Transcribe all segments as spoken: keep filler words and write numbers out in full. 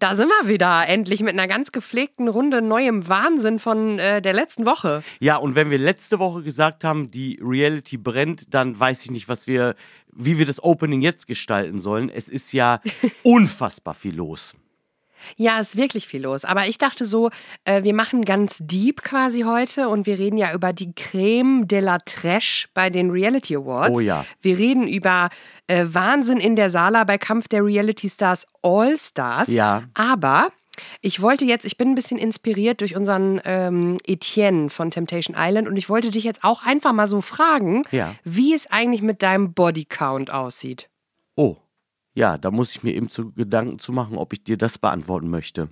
Da sind wir wieder, endlich mit einer ganz gepflegten Runde neuem Wahnsinn von äh, der letzten Woche. Ja, und wenn wir letzte Woche gesagt haben, die Reality brennt, dann weiß ich nicht, was wir, wie wir das Opening jetzt gestalten sollen. Es ist ja unfassbar viel los. Ja, ist wirklich viel los. Aber ich dachte so, äh, wir machen ganz deep quasi heute und wir reden ja über die Creme de la Trash bei den Reality Awards. Oh ja. Wir reden über äh, Wahnsinn in der Sala bei Kampf der Reality Stars All Stars. Ja. Aber ich wollte jetzt, ich bin ein bisschen inspiriert durch unseren ähm, Etienne von Temptation Island und ich wollte dich jetzt auch einfach mal so fragen, Ja. wie es eigentlich mit deinem Bodycount aussieht. Oh, ja, da muss ich mir eben zu Gedanken zu machen, ob ich dir das beantworten möchte.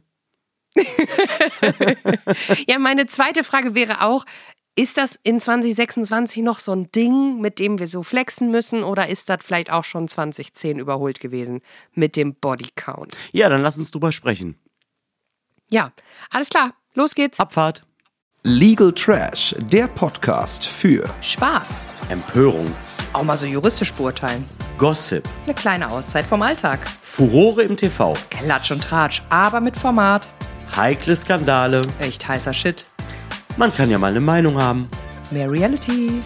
Ja, meine zweite Frage wäre auch, ist das in zwanzig sechsundzwanzig noch so ein Ding, mit dem wir so flexen müssen oder ist das vielleicht auch schon zwanzig zehn überholt gewesen mit dem Bodycount? Ja, dann lass uns drüber sprechen. Ja, alles klar, los geht's. Abfahrt. Legal Trash, der Podcast für Spaß. Empörung. Auch mal so juristisch beurteilen. Gossip. Eine kleine Auszeit vom Alltag. Furore im T V. Klatsch und Tratsch, aber mit Format. Heikle Skandale. Echt heißer Shit. Man kann ja mal eine Meinung haben. Mehr Reality.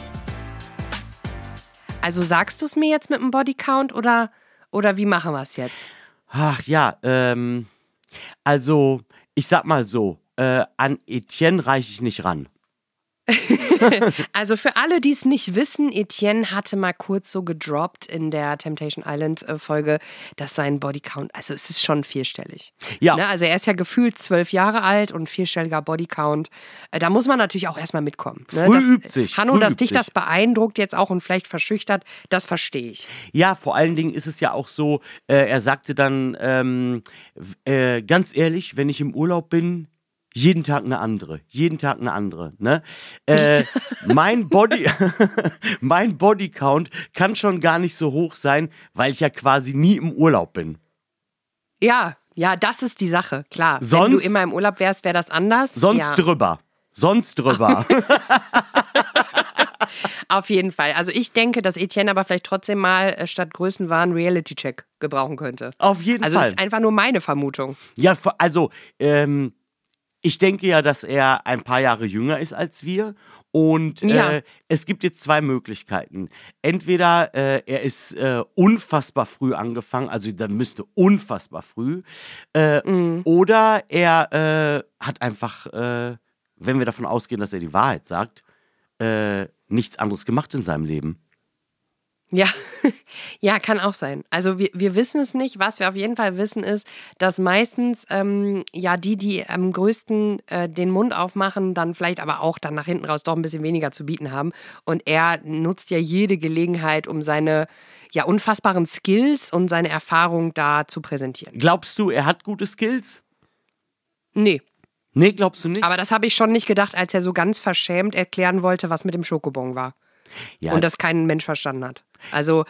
Also sagst du es mir jetzt mit dem Bodycount oder, oder wie machen wir es jetzt? Ach ja, ähm, also ich sag mal so, äh, an Etienne reiche ich nicht ran. Also für alle, die es nicht wissen, Etienne hatte mal kurz so gedroppt in der Temptation Island äh, Folge, dass sein Bodycount, also es ist schon vierstellig. Ja. Ne? Also er ist ja gefühlt zwölf Jahre alt und vierstelliger Bodycount. Äh, da muss man natürlich auch erstmal mitkommen. Ne? Früh das, übt sich, Hanno, früh dass übt dich sich. das beeindruckt jetzt auch und vielleicht verschüchtert, das verstehe ich. Ja, vor allen Dingen ist es ja auch so, äh, er sagte dann, ähm, äh, ganz ehrlich, wenn ich im Urlaub bin, jeden Tag eine andere, jeden Tag eine andere. Ne? Äh, mein Body, mein Bodycount kann schon gar nicht so hoch sein, weil ich ja quasi nie im Urlaub bin. Ja, ja, das ist die Sache, klar. Wenn Sonst- du immer im Urlaub wärst, wäre das anders. Sonst ja. drüber. Sonst drüber. Auf jeden Fall. Also ich denke, dass Etienne aber vielleicht trotzdem mal äh, statt Größenwahn Reality-Check gebrauchen könnte. Auf jeden Also Fall. das ist einfach nur meine Vermutung. Ja, vor- also, ähm, ich denke ja, dass er ein paar Jahre jünger ist als wir. Und äh, Ja. es gibt jetzt zwei Möglichkeiten. Entweder äh, er ist äh, unfassbar früh angefangen, also dann müsste unfassbar früh. Äh, Mhm. Oder er äh, hat einfach, äh, wenn wir davon ausgehen, dass er die Wahrheit sagt, äh, nichts anderes gemacht in seinem Leben. Ja, ja, kann auch sein. Also wir, wir wissen es nicht. Was wir auf jeden Fall wissen ist, dass meistens ähm, ja die, die am größten äh, den Mund aufmachen, dann vielleicht aber auch dann nach hinten raus doch ein bisschen weniger zu bieten haben. Und er nutzt ja jede Gelegenheit, um seine ja unfassbaren Skills und seine Erfahrung da zu präsentieren. Glaubst du, er hat gute Skills? Nee, Nee, glaubst du nicht? aber das habe ich schon nicht gedacht, als er so ganz verschämt erklären wollte, was mit dem Schokobon war. ja, Und das kein Mensch verstanden hat. Also,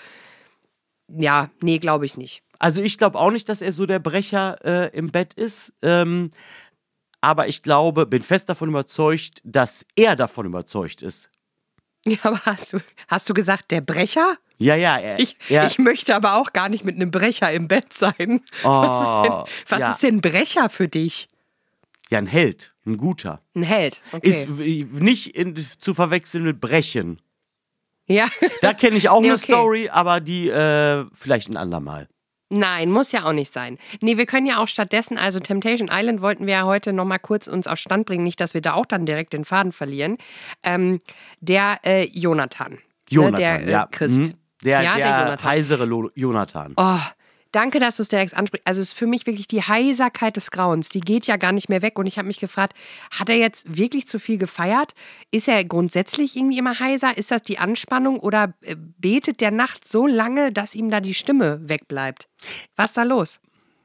ja, nee, glaube ich nicht. Also ich glaube auch nicht, dass er so der Brecher äh, im Bett ist. Ähm, aber ich glaube, bin fest davon überzeugt, dass er davon überzeugt ist. Ja, aber hast du, hast du gesagt, der Brecher? Ja, ja, er, Ich, er ich möchte aber auch gar nicht mit einem Brecher im Bett sein. was ist denn, Oh, was ja. ist denn ein Brecher für dich? ja, ein Held, ein guter. Ein Held. Okay. Ist w- nicht in, zu verwechseln mit Brechen. ja. Da kenne ich auch Nee, eine okay. Story, aber die äh, vielleicht ein andermal. Nein, muss ja auch nicht sein. Nee, wir können ja auch stattdessen, also Temptation Island wollten wir ja heute nochmal kurz uns auf Stand bringen, nicht, dass wir da auch dann direkt den Faden verlieren. Ähm, der äh, Jonathan. Jonathan, ne, der äh, ja. Christ. Mhm. Der, ja, der, der Jonathan. heisere Lo- Jonathan. Oh, danke, dass du es direkt ansprichst. Also es ist für mich wirklich die Heiserkeit des Grauens. Die geht ja gar nicht mehr weg. Und ich habe mich gefragt, hat er jetzt wirklich zu viel gefeiert? Ist er grundsätzlich irgendwie immer heiser? Ist das die Anspannung? Oder äh, betet der nachts so lange, dass ihm da die Stimme wegbleibt? Was ist da los?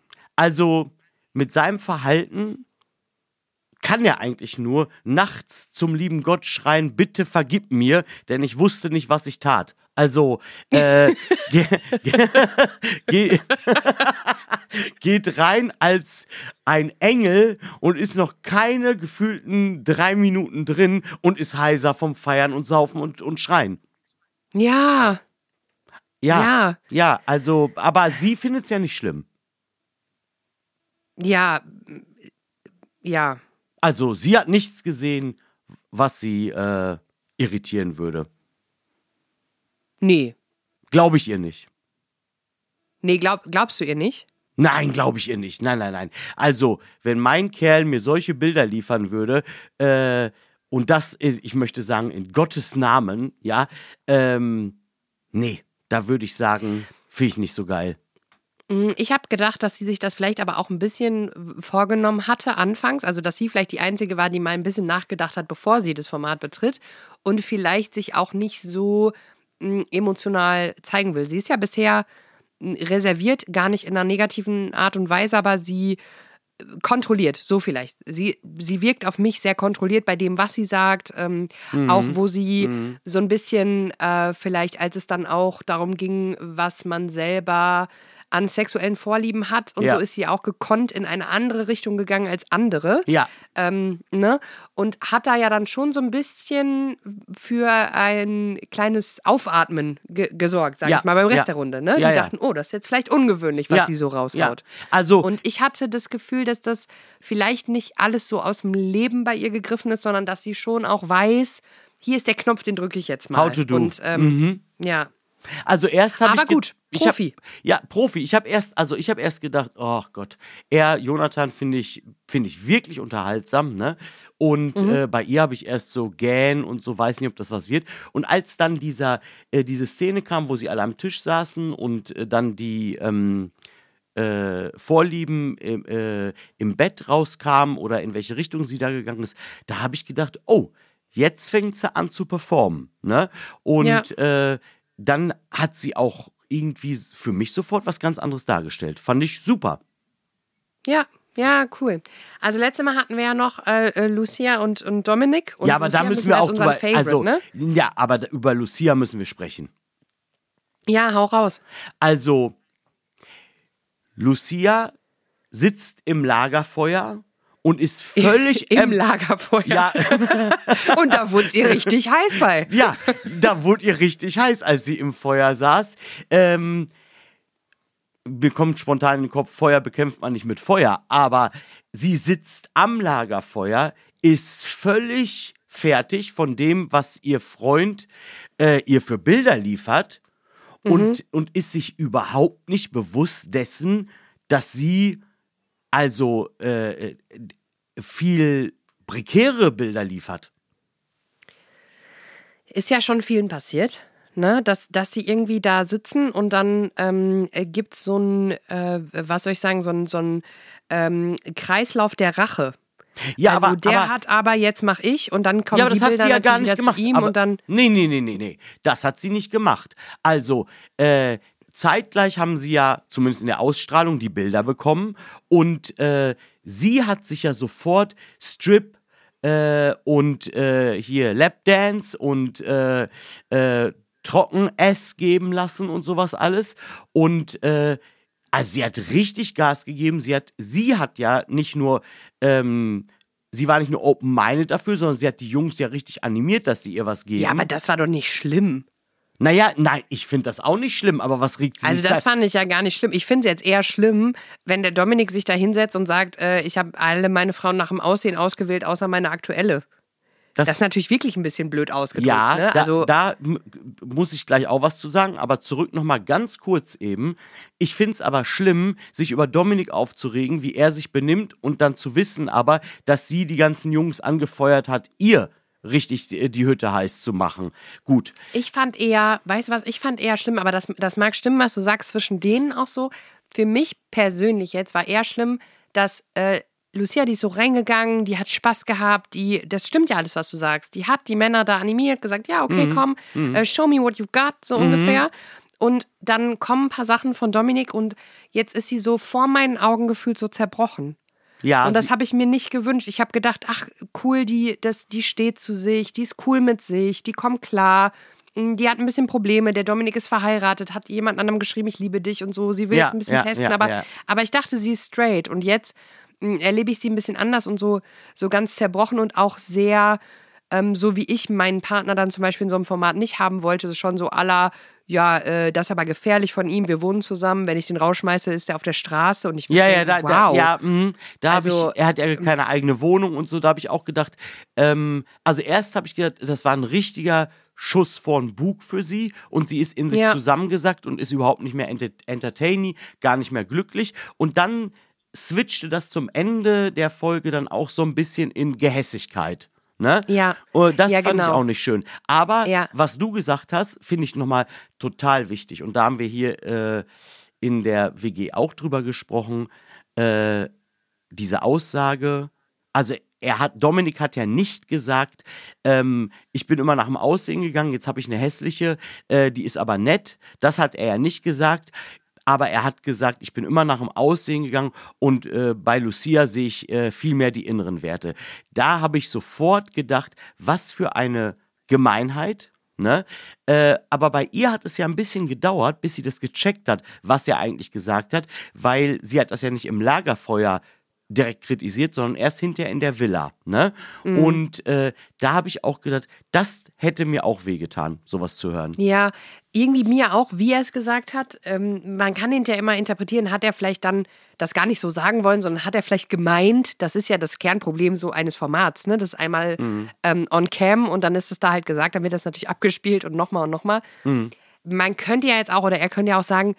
Also mit seinem Verhalten kann er eigentlich nur nachts zum lieben Gott schreien, bitte vergib mir, denn ich wusste nicht, was ich tat. Also, äh, ge ge ge geht rein als ein Engel und ist noch keine gefühlten drei Minuten drin und ist heiser vom Feiern und Saufen und, und Schreien. Ja, Ja, Ja. ja, also, aber sie findet es ja nicht schlimm. Ja, ja. Also sie hat nichts gesehen, was sie äh, irritieren würde. Nee. Glaube ich ihr nicht. Nee, glaub, glaubst du ihr nicht? Nein, glaube ich ihr nicht. Nein, nein, nein. Also, wenn mein Kerl mir solche Bilder liefern würde, äh, und das, ich möchte sagen, in Gottes Namen, ja, ähm, nee, da würde ich sagen, finde ich nicht so geil. Ich habe gedacht, dass sie sich das vielleicht aber auch ein bisschen vorgenommen hatte anfangs, also dass sie vielleicht die Einzige war, die mal ein bisschen nachgedacht hat, bevor sie das Format betritt und vielleicht sich auch nicht so mh, emotional zeigen will. Sie ist ja bisher reserviert, gar nicht in einer negativen Art und Weise, aber sie kontrolliert, so vielleicht. Sie, sie wirkt auf mich sehr kontrolliert bei dem, was sie sagt, ähm, mhm. auch wo sie mhm. so ein bisschen äh, vielleicht, als es dann auch darum ging, was man selber an sexuellen Vorlieben hat und ja. so ist sie auch gekonnt in eine andere Richtung gegangen als andere. Ja. Ähm, ne? Und hat da ja dann schon so ein bisschen für ein kleines Aufatmen ge- gesorgt, sag ja. ich mal, beim Rest ja. der Runde. Ne? Die ja, ja. dachten, oh, das ist jetzt vielleicht ungewöhnlich, was ja. sie so raushaut. Ja. Also, und ich hatte das Gefühl, dass das vielleicht nicht alles so aus dem Leben bei ihr gegriffen ist, sondern dass sie schon auch weiß, hier ist der Knopf, den drücke ich jetzt mal. How to do. Und ähm, mhm. ja. Also erst habe ich... Aber gut, ich Profi. Hab, ja, Profi. Ich habe erst, also ich habe erst gedacht, oh Gott, er, Jonathan, finde ich, finde ich wirklich unterhaltsam, ne? Und mhm. äh, bei ihr habe ich erst so gähn und so, weiß nicht, ob das was wird. Und als dann dieser, äh, diese Szene kam, wo sie alle am Tisch saßen und äh, dann die ähm, äh, Vorlieben äh, im Bett rauskamen oder in welche Richtung sie da gegangen ist, da habe ich gedacht, oh, jetzt fängt sie an zu performen, ne? Und ja. äh, dann hat sie auch irgendwie für mich sofort was ganz anderes dargestellt. Fand ich super. Ja, ja, cool. Also letztes Mal hatten wir ja noch äh, Lucia und, und Dominik. Und ja, aber Lucia da müssen wir auch drüber, Favorite, also, ne? ja, aber da, über Lucia müssen wir sprechen. Ja, hau raus. Also, Lucia sitzt im Lagerfeuer und ist völlig... Im ähm, Lagerfeuer. Ja. Und da wurde ihr richtig heiß bei. Ja, da wurde ihr richtig heiß, als sie im Feuer saß. Ähm, mir kommt spontan in den Kopf, Feuer bekämpft man nicht mit Feuer, aber sie sitzt am Lagerfeuer, ist völlig fertig von dem, was ihr Freund äh, ihr für Bilder liefert mhm. und, und ist sich überhaupt nicht bewusst dessen, dass sie also äh, viel prekäre Bilder liefert. Ist ja schon vielen passiert, ne? dass, dass sie irgendwie da sitzen und dann ähm, gibt es so ein, äh, was soll ich sagen, so ein, so ein ähm, Kreislauf der Rache. Ja, also aber, der aber, hat aber, jetzt mache ich und dann kommen ja, aber die das Bilder hat sie ja natürlich gar nicht wieder gemacht. zu ihm aber, und dann... Nee, nee, nee, nee, nee. Das hat sie nicht gemacht. Also, äh, zeitgleich haben sie ja, zumindest in der Ausstrahlung, die Bilder bekommen und äh, sie hat sich ja sofort Strip äh, und äh, hier Lapdance und äh, äh, Trocken-Ess geben lassen und sowas alles und äh, also sie hat richtig Gas gegeben, sie hat, sie hat ja nicht nur ähm, sie war nicht nur open-minded dafür, sondern sie hat die Jungs ja richtig animiert, dass sie ihr was geben. Ja, aber das war doch nicht schlimm. Naja, nein, ich finde das auch nicht schlimm, aber was regt sie Also sich das da? fand ich ja gar nicht schlimm. Ich finde es jetzt eher schlimm, wenn der Dominik sich da hinsetzt und sagt, äh, ich habe alle meine Frauen nach dem Aussehen ausgewählt, außer meine aktuelle. Das, das ist natürlich wirklich ein bisschen blöd ausgedrückt. Ja, ne? also da, da m- muss ich gleich auch was zu sagen, aber zurück nochmal ganz kurz eben. Ich finde es aber schlimm, sich über Dominik aufzuregen, wie er sich benimmt und dann zu wissen aber, dass sie die ganzen Jungs angefeuert hat, ihr richtig die, die Hütte heiß zu machen. Gut. Ich fand eher, weißt du was, ich fand eher schlimm, aber das, das mag stimmen, was du sagst, zwischen denen auch so. Für mich persönlich jetzt war eher schlimm, dass äh, Lucia, die ist so reingegangen, die hat Spaß gehabt, die, das stimmt ja alles, was du sagst. Die hat die Männer da animiert, gesagt, ja, okay, mhm. komm, mhm. Uh, show me what you've got, so mhm. ungefähr. Und dann kommen ein paar Sachen von Dominik und jetzt ist sie so vor meinen Augen gefühlt so zerbrochen. Ja, und das habe ich mir nicht gewünscht. Ich habe gedacht, ach cool, die, das, die steht zu sich, die ist cool mit sich, die kommt klar, die hat ein bisschen Probleme, der Dominik ist verheiratet, hat jemand anderem geschrieben, ich liebe dich und so, sie will ja, jetzt ein bisschen ja, testen, ja, aber, ja. aber ich dachte, sie ist straight und jetzt mh, erlebe ich sie ein bisschen anders und so, so ganz zerbrochen und auch sehr, ähm, so wie ich meinen Partner dann zum Beispiel in so einem Format nicht haben wollte, so schon so à la ja, äh, das ist aber gefährlich von ihm, wir wohnen zusammen, wenn ich den rausschmeiße, ist er auf der Straße und ich Ja, denken, ja, da, wow. da, ja, mh, da habe Also, ich, er hat ja keine eigene Wohnung und so, da habe ich auch gedacht, ähm, also erst habe ich gedacht, das war ein richtiger Schuss von Bug für sie und sie ist in sich Ja. zusammengesackt und ist überhaupt nicht mehr enter entertaining, gar nicht mehr glücklich und dann switchte das zum Ende der Folge dann auch so ein bisschen in Gehässigkeit. Ne? Ja. Und das Ja, fand genau. ich auch nicht schön. Aber Ja. was du gesagt hast, finde ich nochmal total wichtig. Und da haben wir hier äh, in der W G auch drüber gesprochen. Äh, diese Aussage, also er hat, Dominik hat ja nicht gesagt, ähm, ich bin immer nach dem Aussehen gegangen, jetzt habe ich eine hässliche, äh, die ist aber nett. Das hat er ja nicht gesagt. Aber er hat gesagt, ich bin immer nach dem Aussehen gegangen und äh, bei Lucia sehe ich äh, viel mehr die inneren Werte. Da habe ich sofort gedacht, was für eine Gemeinheit. Ne? Äh, aber bei ihr hat es ja ein bisschen gedauert, bis sie das gecheckt hat, was er eigentlich gesagt hat, weil sie hat das ja nicht im Lagerfeuer direkt kritisiert, sondern erst hinterher in der Villa. Ne? Mhm. Und äh, da habe ich auch gedacht, das hätte mir auch wehgetan, sowas zu hören. Ja, irgendwie mir auch, wie er es gesagt hat. Ähm, man kann hinterher immer interpretieren, hat er vielleicht dann das gar nicht so sagen wollen, sondern hat er vielleicht gemeint, das ist ja das Kernproblem so eines Formats, ne? Das ist einmal Mhm. ähm, on cam und dann ist es da halt gesagt, dann wird das natürlich abgespielt und nochmal und nochmal. Mhm. Man könnte ja jetzt auch, oder er könnte ja auch sagen,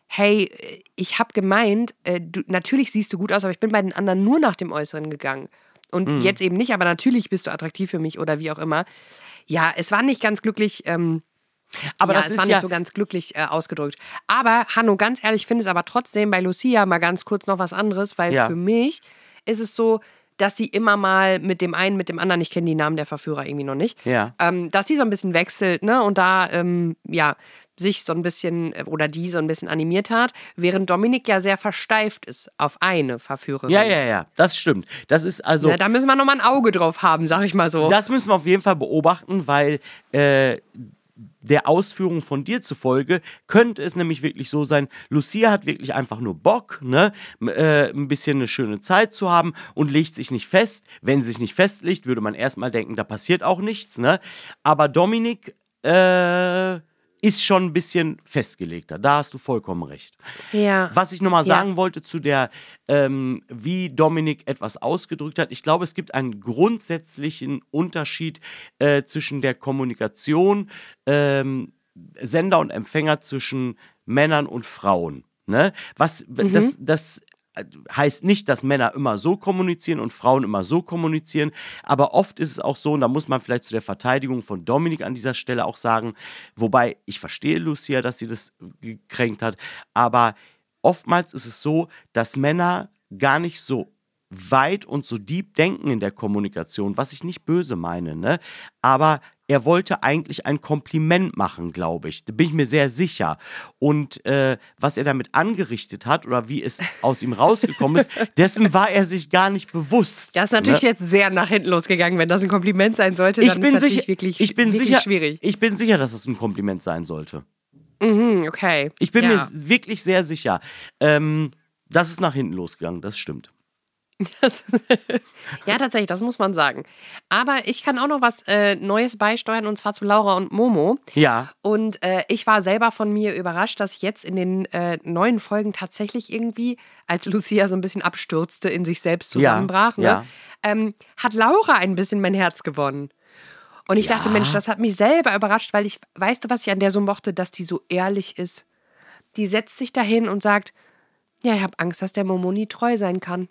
hey, ich habe gemeint, äh, du, natürlich siehst du gut aus, aber ich bin bei den anderen nur nach dem Äußeren gegangen. Und Mhm. jetzt eben nicht, aber natürlich bist du attraktiv für mich oder wie auch immer. Ja, es war nicht ganz glücklich, ähm, Aber ja, das es ist war ja nicht so ganz glücklich äh, ausgedrückt. Aber, Hanno, ganz ehrlich, ich finde es aber trotzdem bei Lucia mal ganz kurz noch was anderes, weil Ja. für mich ist es so, dass sie immer mal mit dem einen, mit dem anderen, ich kenne die Namen der Verführer irgendwie noch nicht, Ja. ähm, dass sie so ein bisschen wechselt, ne, und da, ähm, ja, sich so ein bisschen, äh, oder die so ein bisschen animiert hat, während Dominik ja sehr versteift ist auf eine Verführerin. Ja, ja, ja, das stimmt. Das ist also, Ne, da müssen wir nochmal ein Auge drauf haben, sag ich mal so. das müssen wir auf jeden Fall beobachten, weil äh, der Ausführung von dir zufolge könnte es nämlich wirklich so sein, Lucia hat wirklich einfach nur Bock, ne, m- äh, ein bisschen eine schöne Zeit zu haben und legt sich nicht fest. Wenn sie sich nicht festlegt, würde man erstmal denken, da passiert auch nichts, ne. Aber Dominik äh, ist schon ein bisschen festgelegter. Da hast du vollkommen recht. Ja. Was ich nochmal Ja. sagen wollte zu der, ähm, wie Dominik etwas ausgedrückt hat, ich glaube, es gibt einen grundsätzlichen Unterschied äh, zwischen der Kommunikation ähm, Sender und Empfänger, zwischen Männern und Frauen. Ne? Was, das, das heißt nicht, dass Männer immer so kommunizieren und Frauen immer so kommunizieren, aber oft ist es auch so, und da muss man vielleicht zu der Verteidigung von Dominik an dieser Stelle auch sagen, wobei ich verstehe Lucia, dass sie das gekränkt hat, aber oftmals ist es so, dass Männer gar nicht so weit und so deep denken in der Kommunikation, was ich nicht böse meine, ne? Aber er wollte eigentlich ein Kompliment machen, glaube ich. Da bin ich mir sehr sicher. Und äh, was er damit angerichtet hat oder wie es aus ihm rausgekommen ist, dessen war er sich gar nicht bewusst. Das ist natürlich ne? jetzt sehr nach hinten losgegangen. Wenn das ein Kompliment sein sollte, dann Ich bin ist das sicher, natürlich wirklich, ich bin wirklich sicher, schwierig. ich bin sicher, dass das ein Kompliment sein sollte. Mhm, okay. Ich bin ja. mir wirklich sehr sicher. Ähm, das ist nach hinten losgegangen, das stimmt. Das ja, tatsächlich, das muss man sagen. Aber ich kann auch noch was äh, Neues beisteuern, und zwar zu Laura und Momo. Ja. Und äh, ich war selber von mir überrascht, dass jetzt in den äh, neuen Folgen tatsächlich irgendwie, als Lucia so ein bisschen abstürzte, in sich selbst zusammenbrach, Ja, ne, ja. ähm, hat Laura ein bisschen mein Herz gewonnen. Und ich Ja. dachte, Mensch, das hat mich selber überrascht, weil ich, weißt du, was ich an der so mochte, dass die so ehrlich ist. Die setzt sich dahin und sagt, ja, ich habe Angst, dass der Momo nie treu sein kann.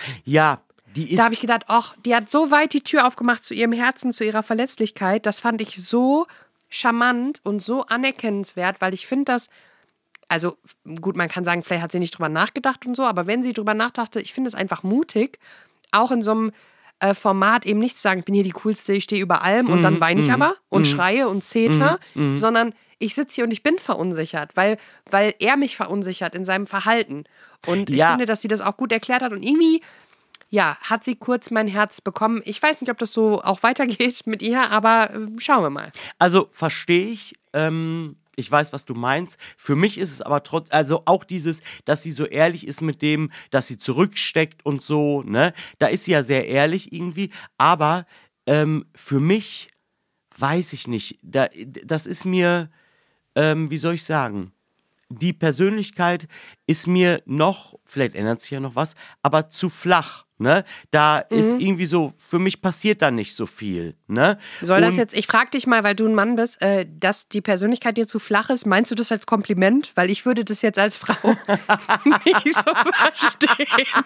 Ja, die ist. Da habe ich gedacht, ach, die hat so weit die Tür aufgemacht zu ihrem Herzen, zu ihrer Verletzlichkeit. Das fand ich so charmant und so anerkennenswert, weil ich finde das, also gut, man kann sagen, vielleicht hat sie nicht drüber nachgedacht und so, aber wenn sie drüber nachdachte, ich finde es einfach mutig, auch in so einem äh, Format eben nicht zu sagen, ich bin hier die Coolste, ich stehe über allem und dann weine ich aber und schreie und zeter, sondern ich sitze hier und ich bin verunsichert, weil, weil er mich verunsichert in seinem Verhalten. Und ich Ja. finde, dass sie das auch gut erklärt hat und irgendwie, ja, hat sie kurz mein Herz bekommen. Ich weiß nicht, ob das so auch weitergeht mit ihr, aber äh, schauen wir mal. Also verstehe ich. Ähm, ich weiß, was du meinst. Für mich ist es aber trotz, also auch dieses, dass sie so ehrlich ist mit dem, dass sie zurücksteckt und so, ne? Da ist sie ja sehr ehrlich irgendwie. Aber ähm, für mich weiß ich nicht. Da, das ist mir ähm, wie soll ich sagen, die Persönlichkeit ist mir noch, vielleicht ändert sich ja noch was, aber zu flach. Ne? Da mhm. ist irgendwie so, für mich passiert da nicht so viel. Ne? Soll Und das jetzt, ich frage dich mal, weil du ein Mann bist, äh, dass die Persönlichkeit dir zu flach ist, meinst du das als Kompliment? Weil ich würde das jetzt als Frau nicht so verstehen.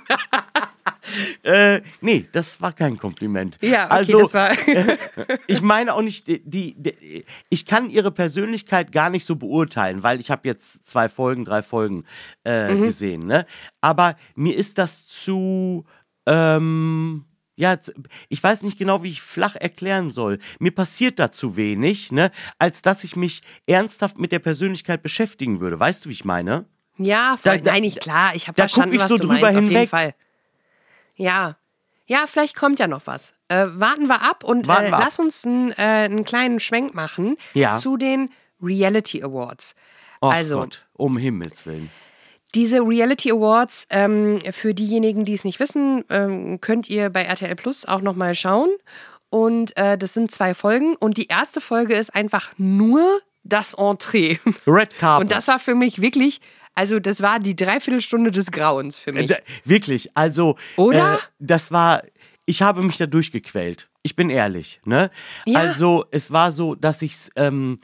äh, nee, das war kein Kompliment. Ja, okay, also, das war... äh, ich meine auch nicht, die, die, die, ich kann ihre Persönlichkeit gar nicht so beurteilen, weil ich habe jetzt zwei Folgen, drei Folgen äh, mhm. gesehen. Ne? Aber mir ist das zu... Ähm, ja, ich weiß nicht genau, wie ich flach erklären soll. Mir passiert da zu wenig, ne, als dass ich mich ernsthaft mit der Persönlichkeit beschäftigen würde. Weißt du, wie ich meine? Ja, voll, da, da, nein, nicht klar. Ich habe da verstanden, guck ich was so du drüber meinst, hinweg. auf jeden Fall. Ja, ja, vielleicht kommt ja noch was. Äh, warten wir ab und warten äh, wir lass ab. uns einen, äh, einen kleinen Schwenk machen ja. zu den Reality Awards. Oh also, Gott, um Himmels Willen. Diese Reality Awards, ähm, für diejenigen, die es nicht wissen, ähm, könnt ihr bei R T L Plus auch nochmal schauen. Und äh, das sind zwei Folgen. Und die erste Folge ist einfach nur das Entree. Red Carpet. Und das war für mich wirklich, also das war die Dreiviertelstunde des Grauens für mich. Äh, wirklich, also. Oder? Äh, das war, ich habe mich da durchgequält. Ich bin ehrlich, ne? Ja. Also, es war so, dass ich's, ähm,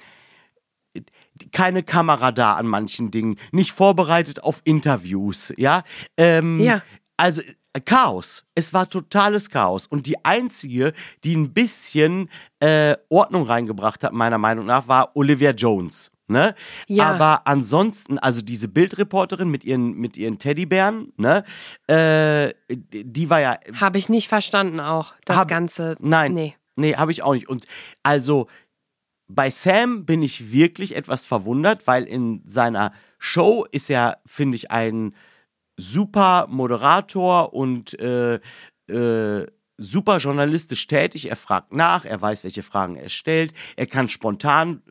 keine Kamera da an manchen Dingen, nicht vorbereitet auf Interviews, ja. Ähm, ja. Also Chaos. Es war totales Chaos. Und die einzige, die ein bisschen äh, Ordnung reingebracht hat, meiner Meinung nach, war Olivia Jones. Ne? Ja. Aber ansonsten, also diese Bildreporterin mit ihren, mit ihren Teddybären, ne? Äh, die war ja. Habe ich nicht verstanden auch, das hab, Ganze. Nein. Nee, nee habe ich auch nicht. Und also. Bei Sam bin ich wirklich etwas verwundert, weil in seiner Show ist er, finde ich, ein super Moderator und äh, äh, super journalistisch tätig. Er fragt nach, er weiß, welche Fragen er stellt. Er kann spontan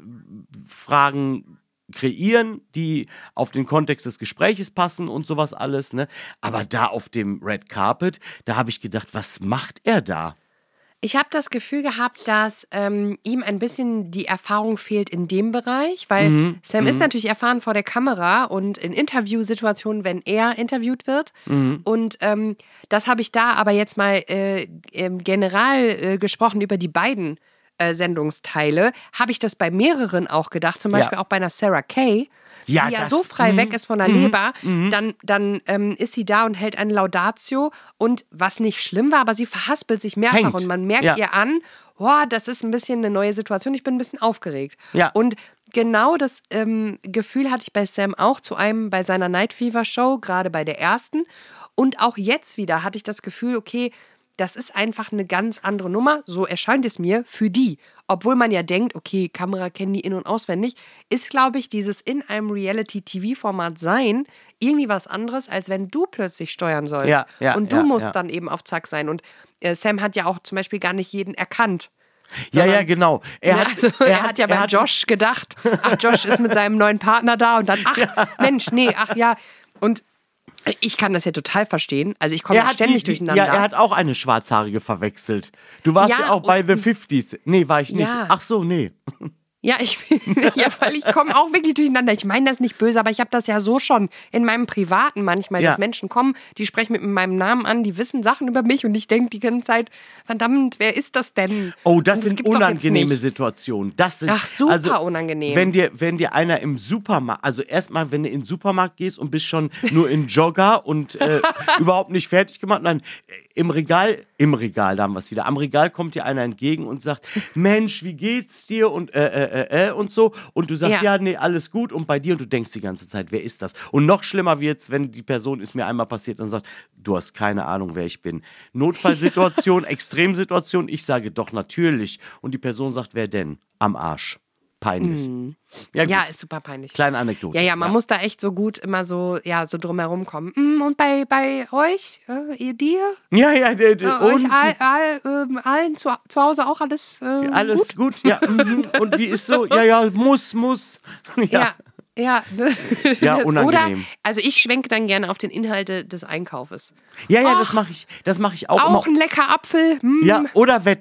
Fragen kreieren, die auf den Kontext des Gespräches passen und sowas alles. Ne? Aber da auf dem Red Carpet, da habe ich gedacht, was macht er da? Ich habe das Gefühl gehabt, dass ähm, ihm ein bisschen die Erfahrung fehlt in dem Bereich, weil mhm. Sam mhm. ist natürlich erfahren vor der Kamera und in Interviewsituationen, wenn er interviewt wird. Mhm. Und ähm, das habe ich da aber jetzt mal äh, general äh, gesprochen über die beiden äh, Sendungsteile, habe ich das bei mehreren auch gedacht, zum Beispiel ja. auch bei einer Sarah Kay, ja, die ja das, so frei mh, weg ist von der mh, Leber, mh. dann, dann ähm, ist sie da und hält eine Laudatio und was nicht schlimm war, aber sie verhaspelt sich mehrfach Hängt. und man merkt ja. ihr an, oh, das ist ein bisschen eine neue Situation, ich bin ein bisschen aufgeregt. Ja. Und genau das ähm, Gefühl hatte ich bei Sam auch zu einem bei seiner Night Fever Show, gerade bei der ersten. Und auch jetzt wieder hatte ich das Gefühl, okay, das ist einfach eine ganz andere Nummer, so erscheint es mir, für die. Obwohl man ja denkt, okay, Kamera kennen die in- und auswendig, ist, glaube ich, dieses in einem Reality-T V-Format sein irgendwie was anderes, als wenn du plötzlich steuern sollst. Ja, ja, und du ja, musst ja. dann eben auf Zack sein. Und äh, Sam hat ja auch zum Beispiel gar nicht jeden erkannt. Ja, ja, genau. Er hat, also, er, er hat ja bei hat, Josh gedacht, ach, Josh ist mit seinem neuen Partner da und dann, ach, ja. Mensch, nee, ach ja. Und ich kann das ja total verstehen. Also ich komme ja ständig die, die, durcheinander. Ja, er hat auch eine Schwarzhaarige verwechselt. Du warst ja, ja auch bei The fifties. Nee, war ich nicht. Ja. Ach so, nee. Ja, ich ja, weil ich komme auch wirklich durcheinander. Ich meine das nicht böse, aber ich habe das ja so schon in meinem Privaten manchmal, ja. dass Menschen kommen, die sprechen mit meinem Namen an, die wissen Sachen über mich und ich denke die ganze Zeit, verdammt, wer ist das denn? Oh, das, das sind unangenehme Situationen. Das sind, Ach, super also, unangenehm. Wenn dir, wenn dir einer im Supermarkt, also erstmal, wenn du in den Supermarkt gehst und bist schon nur in Jogger und äh, überhaupt nicht fertig gemacht, dann im Regal, im Regal, da haben wir es wieder, am Regal kommt dir einer entgegen und sagt, Mensch, wie geht's dir? Und äh, äh, äh, äh und so. Und du sagst, ja. ja, nee, alles gut. Und bei dir, und du denkst die ganze Zeit, wer ist das? Und noch schlimmer wird's, wenn die Person ist mir einmal passiert und sagt, du hast keine Ahnung, wer ich bin. Notfallsituation, Extremsituation, ich sage doch natürlich. Und die Person sagt, wer denn? Am Arsch. Peinlich. Mhm. Ja, ja, ist super peinlich. Kleine Anekdote. Ja, ja, man ja. muss da echt so gut immer so, ja, so drumherum kommen. Und bei, bei euch, äh, ihr dir? Ja, ja, der, der, äh, und euch all, all, äh, allen zu, zu Hause auch alles äh, alles gut? gut, ja. Und wie ist so? Ja, ja, muss, muss. Ja. Ja, ja, ja das, unangenehm. Oder, also ich schwenke dann gerne auf den Inhalte des Einkaufes. Ja, ja, Och, das mache ich, das mache ich auch. Auch immer. ein lecker Apfel. Mm. Ja, oder Wetter.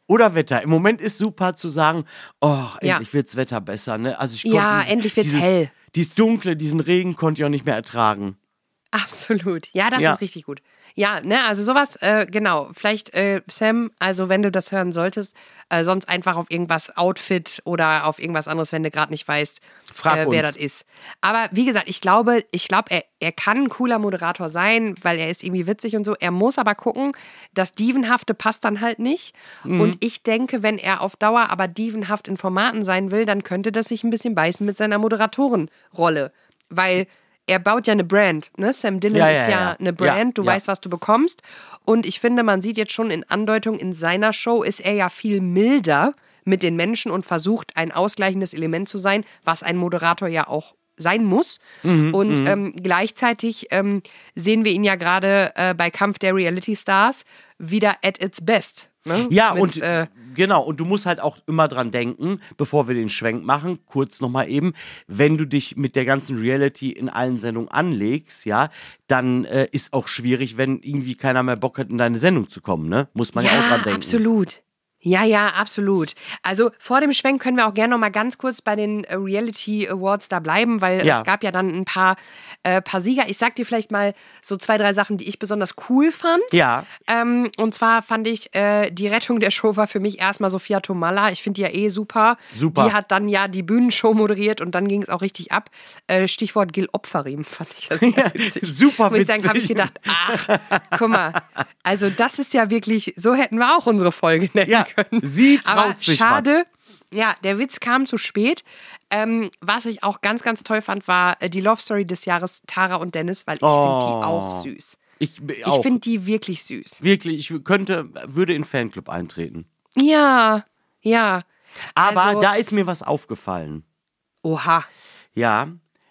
Oder Wetter. Im Moment ist super zu sagen, oh, Ja. endlich wird's Wetter besser. Ne? Also ich konnte Ja, dieses, endlich wird's dieses, hell. Dieses Dunkle, diesen Regen konnte ich auch nicht mehr ertragen. Absolut. Ja, das Ja. ist richtig gut. Ja, ne, also sowas, äh, genau. Vielleicht, äh, Sam, also wenn du das hören solltest, äh, sonst einfach auf irgendwas Outfit oder auf irgendwas anderes, wenn du gerade nicht weißt, Frag äh, wer uns. das ist. Aber wie gesagt, ich glaube, ich glaube, er, er kann ein cooler Moderator sein, weil er ist irgendwie witzig und so. Er muss aber gucken, das Dievenhafte passt dann halt nicht. Mhm. Und ich denke, wenn er auf Dauer aber dievenhaft in Formaten sein will, dann könnte das sich ein bisschen beißen mit seiner Moderatorenrolle. Weil er baut ja eine Brand, ne? Sam Dillon Ja, ist ja, ja, ja. eine Brand, du Ja, ja. weißt, was du bekommst. Und ich finde, man sieht jetzt schon in Andeutung, in seiner Show ist er ja viel milder mit den Menschen und versucht, ein ausgleichendes Element zu sein, was ein Moderator ja auch sein muss. Mhm, und ähm, gleichzeitig ähm, sehen wir ihn ja gerade äh, bei Kampf der Reality Stars wieder at its best. Ne? Ja, Mit, und äh, genau, und du musst halt auch immer dran denken, bevor wir den Schwenk machen, kurz nochmal eben, wenn du dich mit der ganzen Reality in allen Sendungen anlegst, ja, dann äh, ist auch schwierig, wenn irgendwie keiner mehr Bock hat, in deine Sendung zu kommen, ne? Muss man ja, auch dran denken. Absolut. Ja, ja, absolut. Also vor dem Schwenk können wir auch gerne noch mal ganz kurz bei den äh, Reality Awards da bleiben, weil Ja. es gab ja dann ein paar, äh, paar Sieger. Ich sag dir vielleicht mal so zwei, drei Sachen, die ich besonders cool fand. Ja. Ähm, und zwar fand ich, äh, die Rettung der Show war für mich erstmal Sophia Tomalla. Ich finde die ja eh super. Super. Die hat dann ja die Bühnenshow moderiert und dann ging es auch richtig ab. Äh, Stichwort Gil Opferim fand ich ja sehr witzig. Super Muss ich sagen, habe ich witzig. gedacht, ach, guck mal, also das ist ja wirklich, so hätten wir auch unsere Folge nennen Ja, können. sie traut Aber sich schade, ja, der Witz kam zu spät. Ähm, was ich auch ganz, ganz toll fand, war äh, die Love Story des Jahres Tara und Dennis, weil ich Oh. finde die auch süß. Ich, Ich auch. finde die wirklich süß. Wirklich, ich könnte, würde in den Fanclub eintreten. Ja, ja. Aber Also- da ist mir was aufgefallen. Oha. Ja.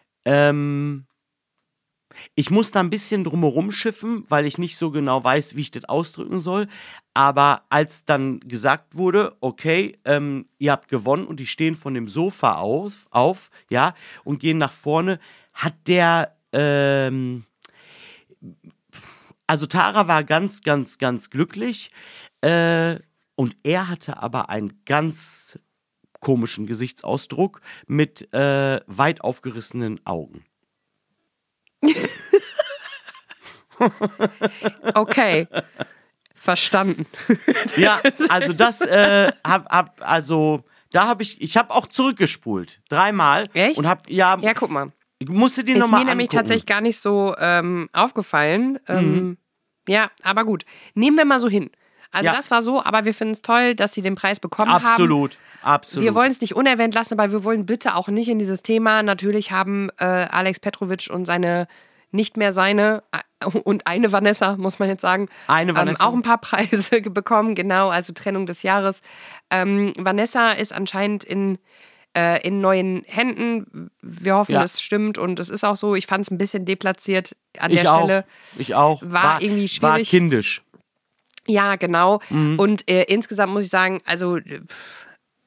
Ähm, ich muss da ein bisschen drumherum schiffen, weil ich nicht so genau weiß, wie ich das ausdrücken soll. Aber als dann gesagt wurde, okay, ähm, ihr habt gewonnen und die stehen von dem Sofa auf, auf ja, und gehen nach vorne, hat der, ähm, also Tara war ganz, ganz, ganz glücklich. Äh, und er hatte aber einen ganz komischen Gesichtsausdruck mit äh, weit aufgerissenen Augen. Okay. Verstanden. Ja, also das äh, hab, hab also da habe ich ich habe auch zurückgespult dreimal Echt? und hab ja, Ja, guck mal. ich musste die Ist nochmal mir nämlich angucken. tatsächlich gar nicht so ähm, aufgefallen. Ähm, Mhm. Ja, aber gut. Nehmen wir mal so hin. Also Ja. das war so, aber wir finden es toll, dass sie den Preis bekommen haben. Absolut, absolut. Wir wollen es nicht unerwähnt lassen, aber wir wollen bitte auch nicht in dieses Thema. Natürlich haben äh, Alex Petrovic und seine, nicht mehr seine, äh, und eine Vanessa, muss man jetzt sagen, Eine Vanessa. Ähm, auch ein paar Preise bekommen, genau, also Trennung des Jahres. Ähm, Vanessa ist anscheinend in, äh, in neuen Händen. Wir hoffen, Ja. es stimmt und es ist auch so. Ich fand es ein bisschen deplatziert an ich der auch, Stelle. ich auch. War irgendwie War schwierig. kindisch. Ja, genau. Mhm. Und äh, insgesamt muss ich sagen, also äh, pff,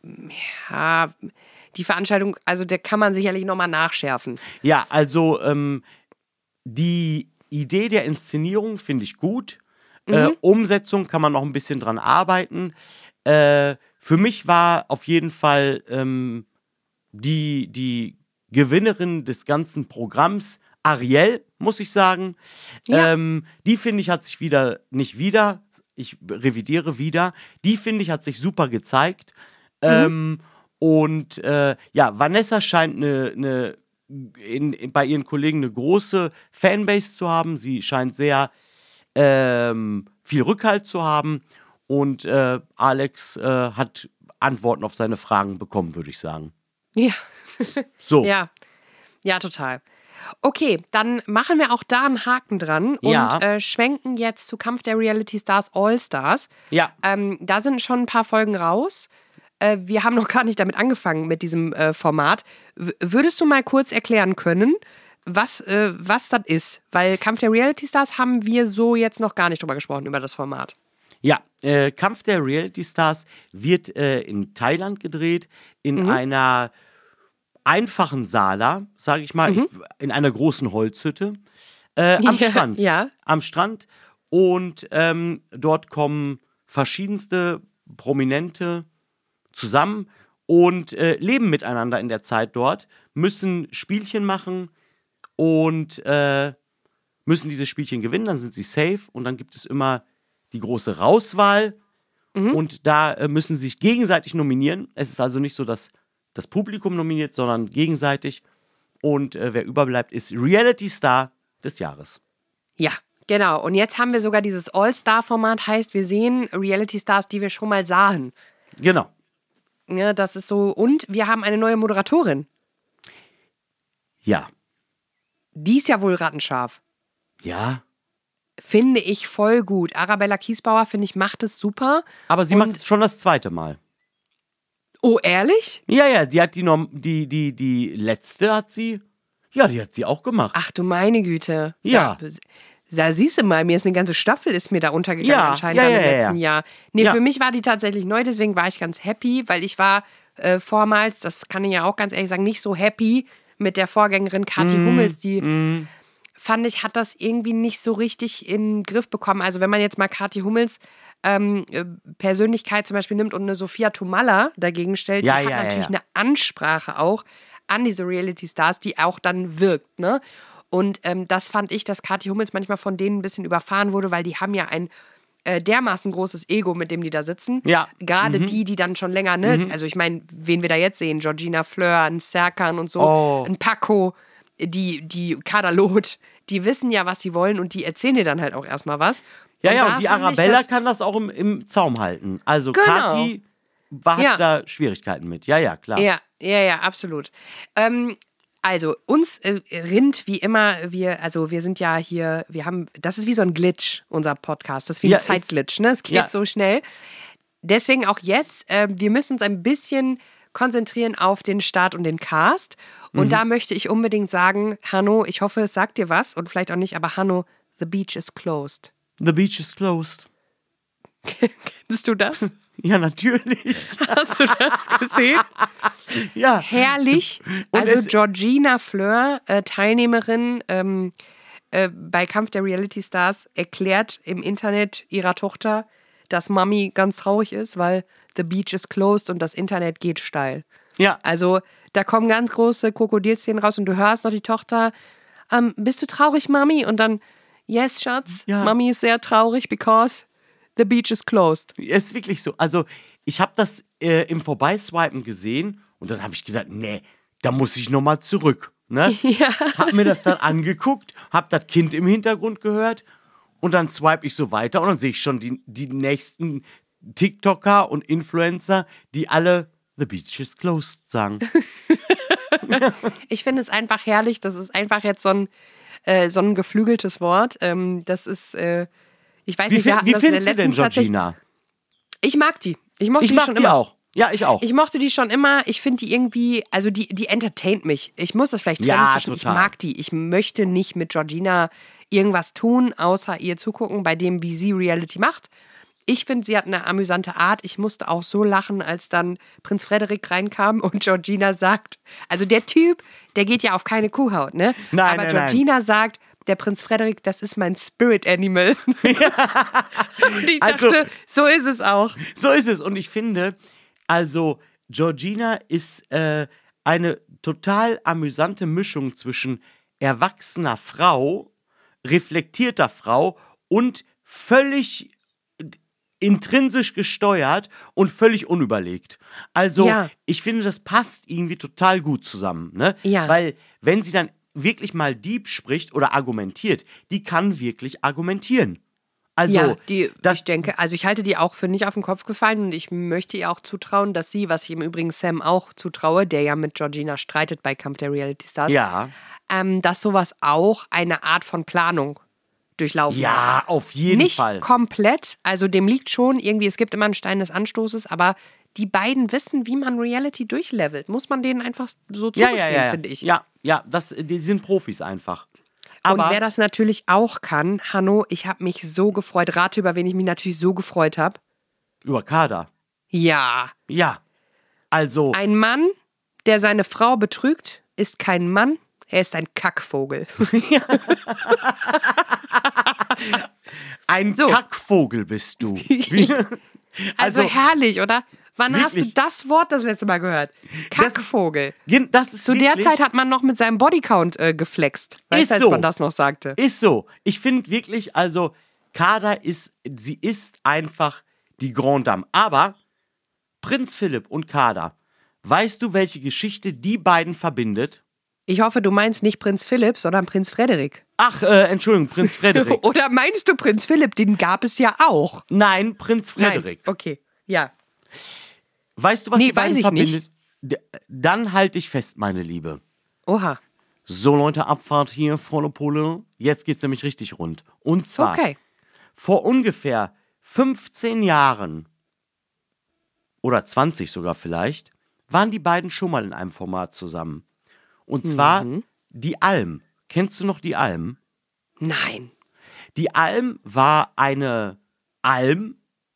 ja, die Veranstaltung, also da kann man sicherlich nochmal nachschärfen. Ja, also ähm, die Idee der Inszenierung finde ich gut. Äh, Umsetzung kann man noch ein bisschen dran arbeiten. Äh, für mich war auf jeden Fall ähm, die, die Gewinnerin des ganzen Programms Ariel, muss ich sagen. Ja. Ähm, die, finde ich, hat sich wieder, nicht wieder, ich revidiere wieder, die, finde ich, hat sich super gezeigt. Ähm, und äh, ja, Vanessa scheint eine, eine in, in, bei ihren Kollegen eine große Fanbase zu haben. Sie scheint sehr ähm, viel Rückhalt zu haben. Und äh, Alex äh, hat Antworten auf seine Fragen bekommen, würde ich sagen. Ja. So. Ja, ja, total. Okay, dann machen wir auch da einen Haken dran und Ja. äh, schwenken jetzt zu Kampf der Reality Stars All Stars. Ja. Ähm, da sind schon ein paar Folgen raus. Äh, wir haben noch gar nicht damit angefangen mit diesem äh, Format. W- würdest du mal kurz erklären können, was, äh, was das ist? Weil Kampf der Reality Stars haben wir so jetzt noch gar nicht drüber gesprochen, über das Format. Ja, äh, Kampf der Reality Stars wird äh, in Thailand gedreht, in einer einfachen Sala, sage ich mal, ich, in einer großen Holzhütte äh, am Ja, Strand. ja. Am Strand. Und ähm, dort kommen verschiedenste Prominente zusammen und äh, leben miteinander in der Zeit dort, müssen Spielchen machen und äh, müssen diese Spielchen gewinnen, dann sind sie safe und dann gibt es immer die große Rauswahl mhm. und da äh, müssen sie sich gegenseitig nominieren. Es ist also nicht so, dass das Publikum nominiert, sondern gegenseitig und äh, wer überbleibt, ist Reality Star des Jahres. Ja, genau. Und jetzt haben wir sogar dieses All-Star-Format, heißt, wir sehen Reality Stars, die wir schon mal sahen. Genau. Ja, das ist so. Und wir haben eine neue Moderatorin. Ja. Die ist ja wohl rattenscharf. Ja. Finde ich voll gut. Arabella Kiesbauer, finde ich, macht es super. Aber sie Und macht es schon das zweite Mal. Oh, ehrlich? Ja, ja, die hat die, Norm- die, die, die letzte hat sie, ja, die hat sie auch gemacht. Ach du meine Güte. Ja. ja da siehst du mal, mir ist eine ganze Staffel ist mir da untergegangen Ja, anscheinend ja, dann ja, im ja, letzten ja. Jahr. Nee, Ja. für mich war die tatsächlich neu, deswegen war ich ganz happy, weil ich war äh, vormals, das kann ich ja auch ganz ehrlich sagen, nicht so happy mit der Vorgängerin Kathi Mm, Hummels, die mm. fand ich, hat das irgendwie nicht so richtig in den Griff bekommen. Also wenn man jetzt mal Kathi Hummels ähm, äh, Persönlichkeit zum Beispiel nimmt und eine Sophia Tomalla dagegen stellt, Ja, die hat ja, ja, natürlich ja. eine Ansprache auch an diese Reality-Stars, die auch dann wirkt, ne? Und ähm, das fand ich, dass Kathi Hummels manchmal von denen ein bisschen überfahren wurde, weil die haben ja ein äh, dermaßen großes Ego, mit dem die da sitzen. Ja. Gerade Mhm. die, die dann schon länger, ne? Mhm. Also ich meine, wen wir da jetzt sehen, Georgina Fleur, ein Serkan und so, Oh. ein Paco, die, die Kadalot, die wissen ja, was sie wollen und die erzählen dir dann halt auch erstmal was. Ja, und ja, da und die fand ich Arabella das- kann das auch im, im Zaum halten. Also Genau. Kathi war, hat Ja. da Schwierigkeiten mit. Ja, ja, klar. Ja, ja, ja, absolut. Ähm, also, uns äh, rinnt wie immer, wir, also wir sind ja hier, wir haben, das ist wie so ein Glitch, unser Podcast. Das ist wie Ja, ein ist- Zeitglitch, ne? Es geht ja. so schnell. Deswegen auch jetzt, äh, wir müssen uns ein bisschen konzentrieren auf den Start und den Cast. Und Mhm. da möchte ich unbedingt sagen, Hanno, ich hoffe, es sagt dir was und vielleicht auch nicht, aber Hanno, the beach is closed. The beach is closed. Kennst du das? Ja, natürlich. Hast du das gesehen? Ja. Herrlich. Und Also es- Georgina Fleur, äh, Teilnehmerin ähm, äh, bei Kampf der Reality Stars, erklärt im Internet ihrer Tochter, dass Mami ganz traurig ist, weil the beach is closed und das Internet geht steil. Ja. Also da kommen ganz große Krokodilszenen raus und du hörst noch die Tochter, ähm, bist du traurig, Mami? Und dann, yes, Schatz, Ja. Mami ist sehr traurig, because the beach is closed. Es ist wirklich so. Also, ich habe das äh, im Vorbeiswipen gesehen und dann habe ich gesagt, nee, da muss ich nochmal zurück. Ne? Ja. Hab mir das dann angeguckt, hab das Kind im Hintergrund gehört und dann swipe ich so weiter und dann sehe ich schon die, die nächsten TikToker und Influencer, die alle The beach is closed sagen. Ich finde es einfach herrlich. Das ist einfach jetzt so ein, äh, so ein geflügeltes Wort. Ähm, das ist, äh, ich weiß Wie, nicht, wir fin- hatten wie das in der findest du denn letzten tatsächlich- Georgina? Ich mag die. Ich mochte Ich die mag schon die immer. auch. Ja, ich auch. Ich mochte die schon immer. Ich finde die irgendwie, also die, die entertaint mich. Ich muss das vielleicht trennen Ja, zwischen, ich total. mag die. Ich möchte nicht mit Georgina irgendwas tun, außer ihr zugucken bei dem, wie sie Reality macht. Ich finde, sie hat eine amüsante Art. Ich musste auch so lachen, als dann Prinz Frederik reinkam und Georgina sagt, also der Typ, der geht ja auf keine Kuhhaut, ne? Nein, Aber nein, nein. Georgina sagt, der Prinz Frederik, das ist mein Spirit Animal. Und ich dachte, Also- so ist es auch. So ist es. Und ich finde, also Georgina ist äh, eine total amüsante Mischung zwischen erwachsener Frau, reflektierter Frau und völlig intrinsisch gesteuert und völlig unüberlegt. Also Ja. ich finde, das passt irgendwie total gut zusammen. Ne? Ja. Weil wenn sie dann wirklich mal deep spricht oder argumentiert, die kann wirklich argumentieren. Also, Ja, die, das, ich denke, also ich halte die auch für nicht auf den Kopf gefallen und ich möchte ihr auch zutrauen, dass sie, was ich im Übrigen Sam auch zutraue, der ja mit Georgina streitet bei Kampf der Reality Stars, ja, ähm, dass sowas auch eine Art von Planung durchlaufen hat. ja, auf jeden Nicht Fall. komplett, also dem liegt schon irgendwie, es gibt immer einen Stein des Anstoßes, aber die beiden wissen, wie man Reality durchlevelt. Muss man denen einfach so Ja, zugestehen, ja, ja, ja. finde ich. Ja, ja, das, die sind Profis einfach. Aber Und wer das natürlich auch kann, Hanno, ich habe mich so gefreut. Rate, über wen ich mich natürlich so gefreut habe. über Kader. Ja. Ja. Also, Ein Mann, der seine Frau betrügt, ist kein Mann, er ist ein Kackvogel. ein so. Kackvogel bist du. Wie, Also, Also, herrlich, oder? Wann hast du wirklich. das Wort das letzte Mal gehört? Kackvogel. Das ist Zu der wirklich, Zeit hat man noch mit seinem Bodycount äh, geflext. Weißt Ist du, als so. man das noch sagte. Ist so. Ich finde wirklich, also, Kader ist, sie ist einfach die Grande Dame. Aber Prinz Philipp und Kader, weißt du, welche Geschichte die beiden verbindet? Ich hoffe, du meinst nicht Prinz Philipp, sondern Prinz Frederik. Ach, äh, Entschuldigung, Prinz Frederik. Oder meinst du Prinz Philipp? Den gab es ja auch. Nein, Prinz Frederik. Nein. Okay, ja. Weißt du, was Nee, die beiden weiß ich verbindet? D- Dann halte ich fest, meine Liebe. Oha. So, Leute, Abfahrt hier, volle Pulle. Jetzt geht's nämlich richtig rund. Und zwar, Okay. vor ungefähr fünfzehn Jahren oder zwanzig sogar vielleicht, waren die beiden schon mal in einem Format zusammen. Und zwar Mhm. die Alm. Kennst du noch die Alm? Nein. Die Alm war eine Alm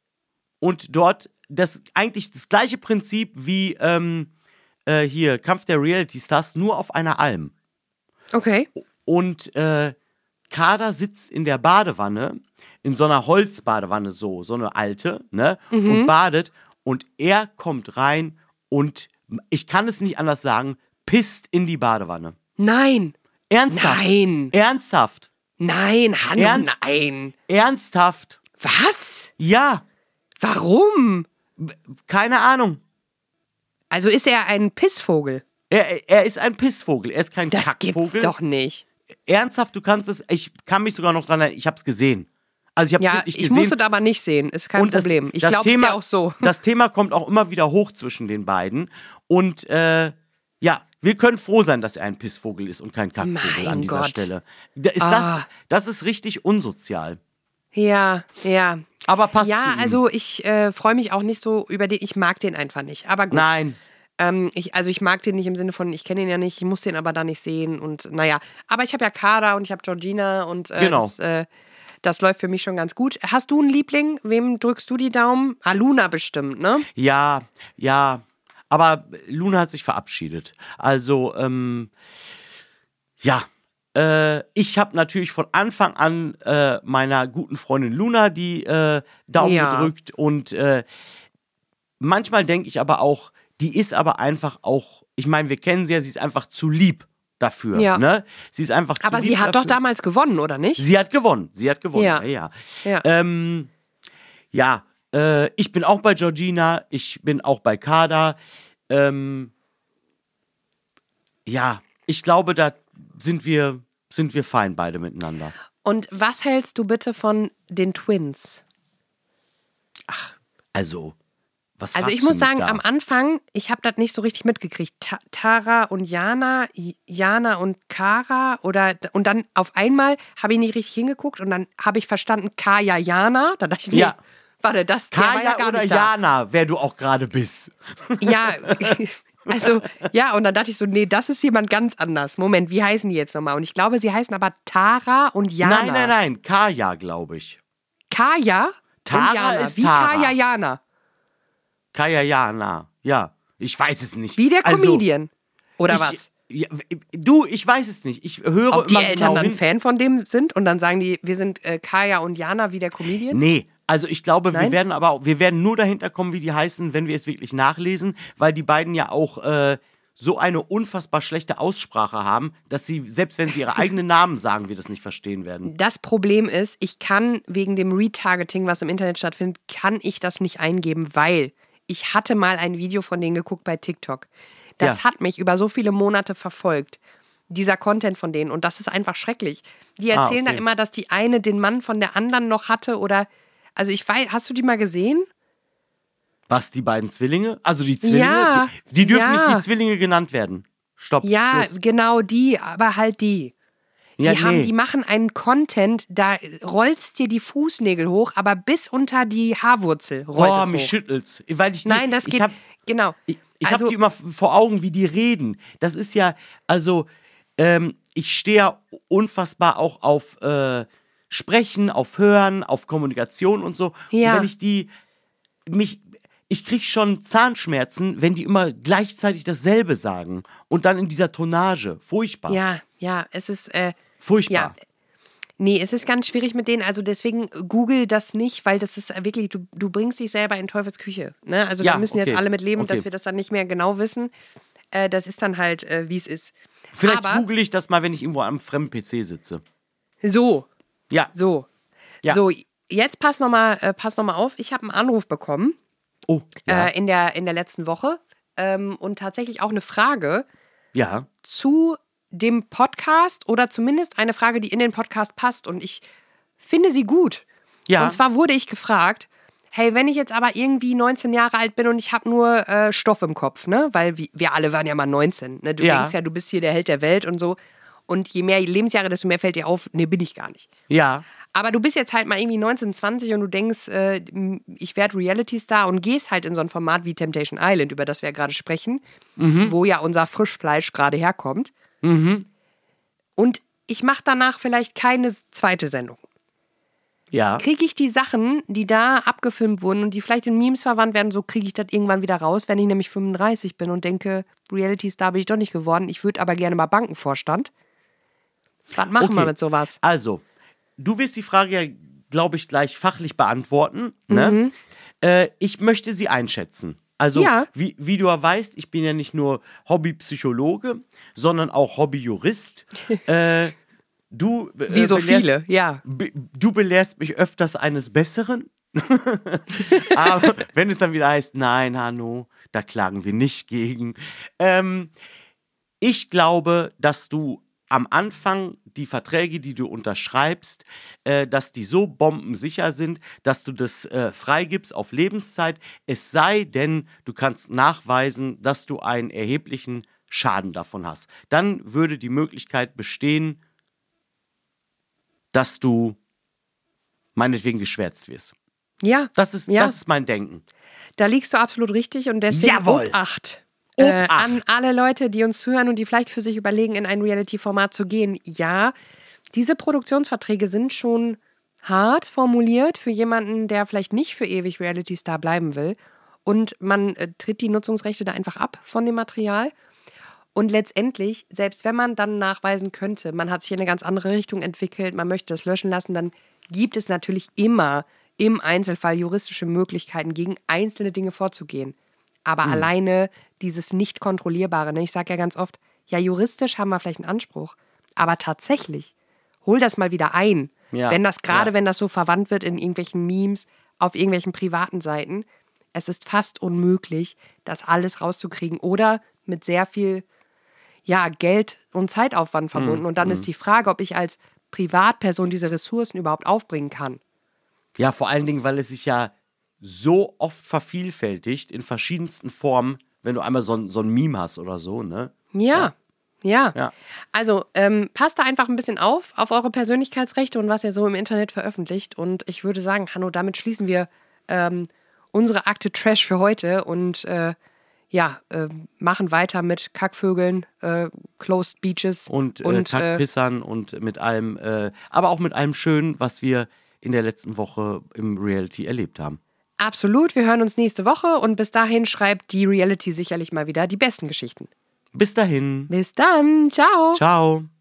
und dort das eigentlich das gleiche Prinzip wie ähm, äh, hier Kampf der Reality Stars, nur auf einer Alm. Okay. Und äh, Kader sitzt in der Badewanne, in so einer Holzbadewanne, so, so eine alte, ne? Und badet. Und er kommt rein und, ich kann es nicht anders sagen, pisst in die Badewanne. Nein. Ernsthaft? Nein. Ernsthaft? Nein, Hanno, Ernst? nein. Ernsthaft? Was? Ja, Warum? keine Ahnung. Also ist er ein Pissvogel? Er, er ist ein Pissvogel, er ist kein Das Kackvogel. gibt's doch nicht. Ernsthaft, du kannst es, ich kann mich sogar noch dran erinnern, ich hab's gesehen. Also ich hab's Ja, wirklich ich gesehen. muss es aber nicht sehen. Ist kein Und das- Problem. Ich das glaube, es ist Thema- ja auch so. Das Thema kommt auch immer wieder hoch zwischen den beiden. Und äh, ja, wir können froh sein, dass er ein Pissvogel ist und kein Kackvogel Mein an dieser Gott. Stelle. Da Ist Ah. das, das ist richtig unsozial. Ja, ja. Aber passt zu Ja, ihm. also ich äh, freue mich auch nicht so über den. Ich mag den einfach nicht. Aber gut. Nein. Ähm, ich, also ich mag den nicht im Sinne von, ich kenne ihn ja nicht, ich muss den aber da nicht sehen. Und naja, aber ich habe ja Kader und ich habe Georgina und äh, Genau. das, äh, das läuft für mich schon ganz gut. Hast du einen Liebling? Wem drückst du die Daumen? Ah, Luna bestimmt, ne? Ja, ja. Aber Luna hat sich verabschiedet. Also, ähm, ja. Äh, ich habe natürlich von Anfang an äh, meiner guten Freundin Luna die äh, Daumen Ja. gedrückt. Und äh, manchmal denke ich aber auch, die ist aber einfach auch, ich meine, wir kennen sie ja, sie ist einfach zu lieb dafür. Ja. Ne? Sie ist einfach zu Aber lieb sie hat dafür. doch damals gewonnen, oder nicht? Sie hat gewonnen. Sie hat gewonnen. Ja, Ja. ja. Ja. Ähm, ja, äh, ich bin auch bei Georgina, ich bin auch bei Kader. Ähm, ja, ich glaube, da sind wir, sind wir fein beide miteinander. Und was hältst du bitte von den Twins? Also, was Also fragst ich du muss mich sagen, da? am Anfang, ich habe das nicht so richtig mitgekriegt. Ta Tara und Jana, J- Jana und Kara oder und dann auf einmal habe ich nicht richtig hingeguckt und dann habe ich verstanden Kaya Jana. Da dachte ich, nee, Ja. warte, das der war Kaya ja gar oder nicht da. Jana, wer du auch gerade bist. Ja, also ja, und dann dachte ich so, nee, das ist jemand ganz anders. Moment, wie heißen die jetzt nochmal? Und ich glaube, sie heißen aber Tara und Jana. Nein, nein, nein, Kaya, glaube ich. Kaya Tara und Jana. ist Wie Tara. Kaya Jana. Kaya Jana, ja. Ich weiß es nicht. Wie der Also, Comedian. Oder ich, was? Ja, du, ich weiß es nicht. Ich höre Ob die immer Eltern genau dann hin. Fan von dem sind und dann sagen die, wir sind äh, Kaya und Jana wie der Comedian? Nee, also ich glaube, wir Nein? werden aber auch, wir werden nur dahinter kommen, wie die heißen, wenn wir es wirklich nachlesen, weil die beiden ja auch äh, so eine unfassbar schlechte Aussprache haben, dass sie, selbst wenn sie ihre eigenen Namen sagen, wir das nicht verstehen werden. Das Problem ist, ich kann wegen dem Retargeting, was im Internet stattfindet, kann ich das nicht eingeben, weil ich hatte mal ein Video von denen geguckt bei TikTok. Das Ja. hat mich über so viele Monate verfolgt, dieser Content von denen. Und das ist einfach schrecklich. Die Ah, erzählen okay. da immer, dass die eine den Mann von der anderen noch hatte oder, also ich weiß, hast du die mal gesehen? Was, die beiden Zwillinge? Also die Zwillinge? Ja, die, die dürfen ja. nicht die Zwillinge genannt werden. Stopp. Ja, Schluss. genau die, aber halt die. Die, Ja, haben, nee. die machen einen Content, da rollst dir die Fußnägel hoch, aber bis unter die Haarwurzel rollt Oh, es mich hoch. schüttelt's. Weil ich die, Nein, das ich geht, hab, genau. Ich, ich Also- habe die immer vor Augen, wie die reden. Das ist ja, also, ähm, ich stehe ja unfassbar auch auf äh, Sprechen, auf Hören, auf Kommunikation und so. Ja. Und wenn ich die, mich, ich krieg schon Zahnschmerzen, wenn die immer gleichzeitig dasselbe sagen. Und dann in dieser Tonnage. Furchtbar. Ja, ja, es ist, äh, Furchtbar. ja. Nee, es ist ganz schwierig mit denen. Also deswegen google das nicht, weil das ist wirklich, du, du bringst dich selber in Teufels Küche. Ne? Also Ja, da müssen okay. jetzt alle mit leben, Okay. dass wir das dann nicht mehr genau wissen. Äh, das ist dann halt, äh, wie es ist. Vielleicht Aber google ich das mal, wenn ich irgendwo am fremden P C sitze. so, Ja. so. Ja. So, jetzt pass nochmal äh, pass noch mal auf. Ich habe einen Anruf bekommen Oh, ja. äh, in, der, in der letzten Woche ähm, und tatsächlich auch eine Frage ja. zu dem Podcast oder zumindest eine Frage, die in den Podcast passt und ich finde sie gut. Ja. Und zwar wurde ich gefragt, hey, wenn ich jetzt aber irgendwie neunzehn Jahre alt bin und ich habe nur äh, Stoff im Kopf, ne? Weil wir, wir alle waren ja mal neunzehn. Ne? Du Ja. denkst ja, du bist hier der Held der Welt und so. Und je mehr Lebensjahre, desto mehr fällt dir auf, nee, bin ich gar nicht. Ja. Aber du bist jetzt halt mal irgendwie neunzehn, zwanzig und du denkst, äh, ich werde Reality-Star und gehst halt in so ein Format wie Temptation Island, über das wir ja gerade sprechen, Mhm. wo ja unser Frischfleisch gerade herkommt. Mhm. Und ich mache danach vielleicht keine zweite Sendung. Ja. Kriege ich die Sachen, die da abgefilmt wurden und die vielleicht in Memes verwandt werden, so kriege ich das irgendwann wieder raus, wenn ich nämlich fünfunddreißig bin und denke, Reality-Star bin ich doch nicht geworden, ich würde aber gerne mal Bankenvorstand. Was machen wir Okay. mit sowas? Also, du wirst die Frage ja, glaube ich, gleich fachlich beantworten. Ne? Mhm. Äh, ich möchte sie einschätzen. Also, Ja. wie, wie du ja weißt, ich bin ja nicht nur Hobbypsychologe, sondern auch Hobbyjurist. äh, du, äh, Wie so belehrst- viele, ja. Be- Du belehrst mich öfters eines Besseren. Aber wenn es dann wieder heißt, nein, Hanno, da klagen wir nicht gegen. Ähm, ich glaube, dass du am Anfang die Verträge, die du unterschreibst, äh, dass die so bombensicher sind, dass du das äh, freigibst auf Lebenszeit. Es sei denn, du kannst nachweisen, dass du einen erheblichen Schaden davon hast. Dann würde die Möglichkeit bestehen, dass du meinetwegen geschwärzt wirst. Ja, Das ist, ja. das ist mein Denken. Da liegst du absolut richtig und deswegen Jawohl. Obacht. Äh, Obacht. an alle Leute, die uns zuhören und die vielleicht für sich überlegen, in ein Reality-Format zu gehen. Ja, diese Produktionsverträge sind schon hart formuliert für jemanden, der vielleicht nicht für ewig Reality-Star bleiben will. Und man äh, tritt die Nutzungsrechte da einfach ab von dem Material. Und letztendlich, selbst wenn man dann nachweisen könnte, man hat sich in eine ganz andere Richtung entwickelt, man möchte das löschen lassen, dann gibt es natürlich immer im Einzelfall juristische Möglichkeiten, gegen einzelne Dinge vorzugehen. Aber Mhm. alleine dieses Nicht-Kontrollierbare, ne? Ich sage ja ganz oft, ja, juristisch haben wir vielleicht einen Anspruch, aber tatsächlich, hol das mal wieder ein. Ja, Wenn das gerade, ja. wenn das so verwandt wird in irgendwelchen Memes, auf irgendwelchen privaten Seiten, es ist fast unmöglich, das alles rauszukriegen oder mit sehr viel ja, Geld und Zeitaufwand verbunden. Mhm. Und dann ist die Frage, ob ich als Privatperson diese Ressourcen überhaupt aufbringen kann. Ja, vor allen Dingen, weil es sich ja so oft vervielfältigt in verschiedensten Formen, wenn du einmal so ein, so ein Meme hast oder so, ne? Ja, ja. Ja. Also ähm, passt da einfach ein bisschen auf, auf eure Persönlichkeitsrechte und was ihr so im Internet veröffentlicht. Und ich würde sagen, Hanno, damit schließen wir ähm, unsere Akte Trash für heute und äh, ja, äh, machen weiter mit Kackvögeln, äh, Closed Beaches Und, äh, und äh, Kackpissern und mit allem, äh, aber auch mit allem Schönen, was wir in der letzten Woche im Reality erlebt haben. absolut. Wir hören uns nächste Woche und bis dahin schreibt die Reality sicherlich mal wieder die besten Geschichten. Bis dahin. Bis dann. Ciao. Ciao.